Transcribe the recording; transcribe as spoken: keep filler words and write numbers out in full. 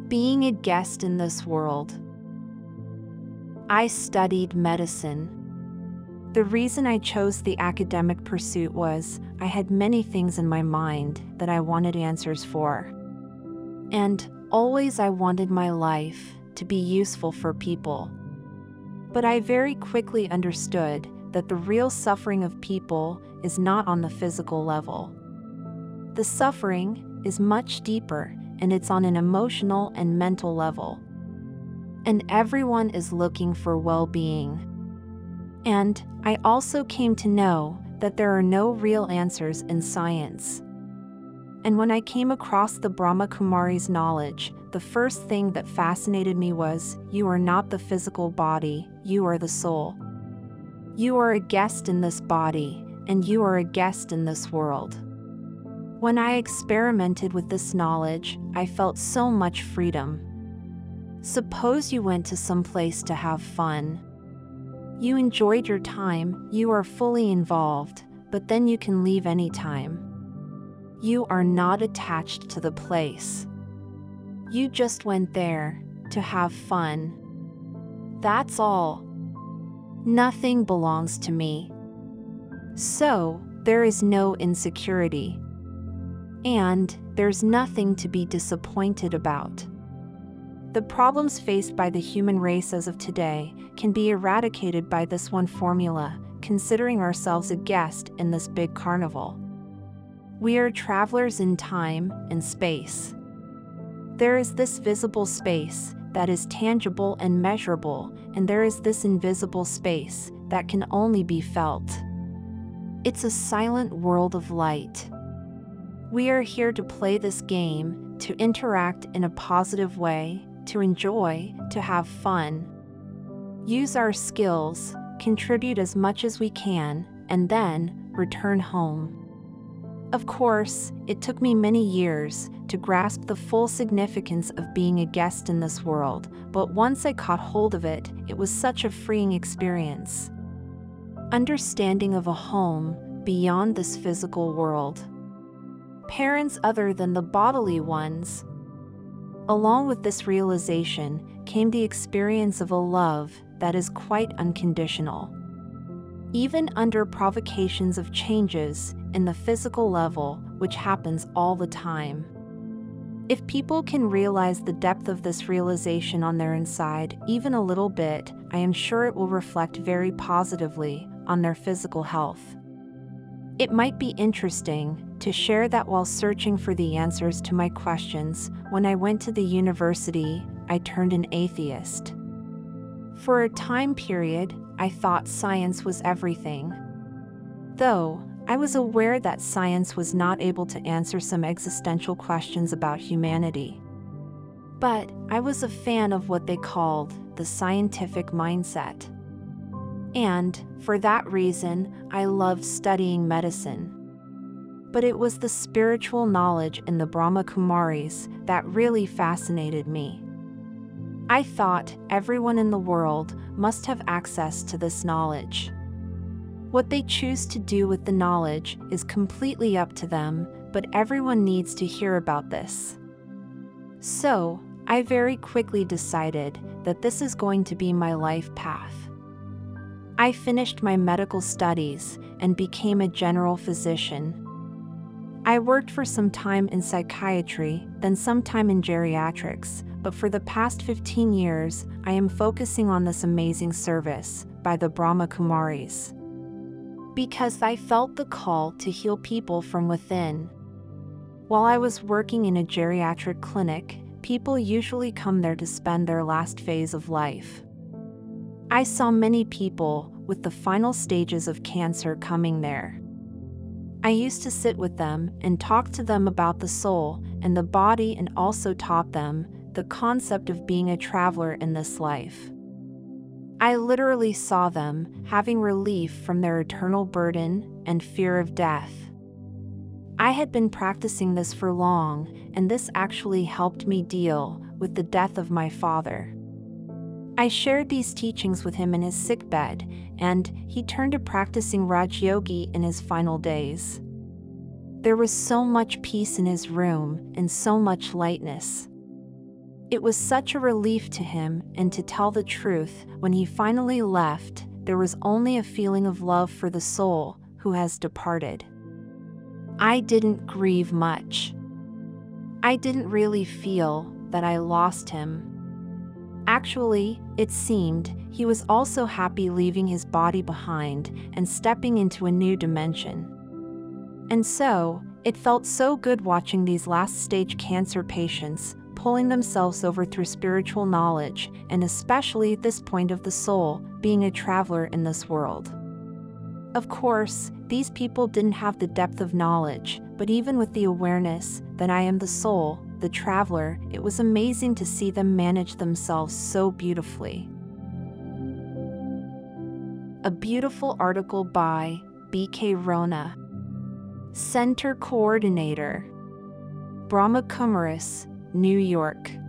Being a guest in this world. I studied medicine. The reason I chose the academic pursuit was I had many things in my mind that I wanted answers for. And always I wanted my life to be useful for people. But I very quickly understood that the real suffering of people is not on the physical level. The suffering is much deeper, and it's on an emotional and mental level. And everyone is looking for well-being. And I also came to know that there are no real answers in science. And when I came across the Brahma Kumari's knowledge, the first thing that fascinated me was, you are not the physical body, you are the soul. You are a guest in this body, and you are a guest in this world. When I experimented with this knowledge, I felt so much freedom. Suppose you went to some place to have fun. You enjoyed your time, you are fully involved, but then you can leave anytime. You are not attached to the place. You just went there to have fun. That's all. Nothing belongs to me. So, there is no insecurity. And there's nothing to be disappointed about. The problems faced by the human race as of today can be eradicated by this one formula, considering ourselves a guest in this big carnival. We are travelers in time and space. There is this visible space that is tangible and measurable, and there is this invisible space that can only be felt. It's a silent world of light. We are here to play this game, to interact in a positive way, to enjoy, to have fun. Use our skills, contribute as much as we can, and then return home. Of course, it took me many years to grasp the full significance of being a guest in this world, but once I caught hold of it, it was such a freeing experience. Understanding of a home beyond this physical world. Parents other than the bodily ones. Along with this realization came the experience of a love that is quite unconditional. Even under provocations of changes in the physical level, which happens all the time. If people can realize the depth of this realization on their inside even a little bit, I am sure it will reflect very positively on their physical health. It might be interesting to share that while searching for the answers to my questions, when I went to the university, I turned an atheist. For a time period, I thought science was everything. Though, I was aware that science was not able to answer some existential questions about humanity. But I was a fan of what they called the scientific mindset. And, for that reason, I loved studying medicine. But it was the spiritual knowledge in the Brahma Kumaris that really fascinated me. I thought everyone in the world must have access to this knowledge. What they choose to do with the knowledge is completely up to them, but everyone needs to hear about this. So, I very quickly decided that this is going to be my life path. I finished my medical studies and became a general physician. I worked for some time in psychiatry, then some time in geriatrics, but for the past fifteen years, I am focusing on this amazing service by the Brahma Kumaris. Because I felt the call to heal people from within. While I was working in a geriatric clinic, people usually come there to spend their last phase of life. I saw many people with the final stages of cancer coming there. I used to sit with them and talk to them about the soul and the body, and also taught them the concept of being a traveler in this life. I literally saw them having relief from their eternal burden and fear of death. I had been practicing this for long, and this actually helped me deal with the death of my father. I shared these teachings with him in his sickbed, and he turned to practicing Raj Yogi in his final days. There was so much peace in his room and so much lightness. It was such a relief to him, and to tell the truth, when he finally left, there was only a feeling of love for the soul who has departed. I didn't grieve much. I didn't really feel that I lost him. Actually, it seemed he was also happy leaving his body behind and stepping into a new dimension. And so, it felt so good watching these last-stage cancer patients pulling themselves over through spiritual knowledge, and especially this point of the soul, being a traveler in this world. Of course, these people didn't have the depth of knowledge, but even with the awareness that I am the soul, the traveler, it was amazing to see them manage themselves so beautifully. A beautiful article by B K Rona, Center Coordinator, Brahma Kumaris, New York.